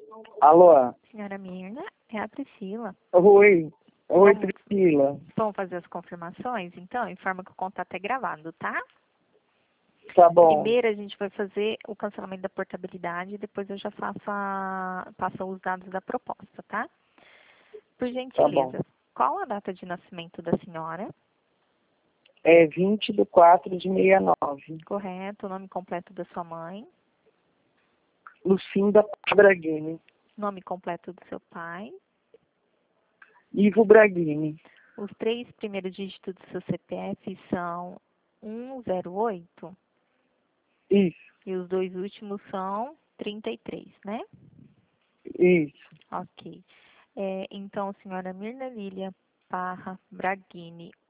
Alô? Senhora Mirna, é a Priscila. Oi. Oi, Vamos, Priscila. vamos fazer as confirmações, então? Informa que o contato é gravado, tá? Tá bom. Primeiro a gente vai fazer o cancelamento da portabilidade, depois eu já passo os dados da proposta, tá? Por Tá bom. gentileza, qual a data de nascimento da senhora? É 20/4/69. Correto, o nome completo da sua mãe, Lucinda Braghini. nome completo do seu pai, Ivo Braghini. os 3 primeiros dígitos do seu CPF são 108 Isso, e os 2 últimos são 33, né? isso. Ok. Então, senhora Mirna Lília Parra Braghini,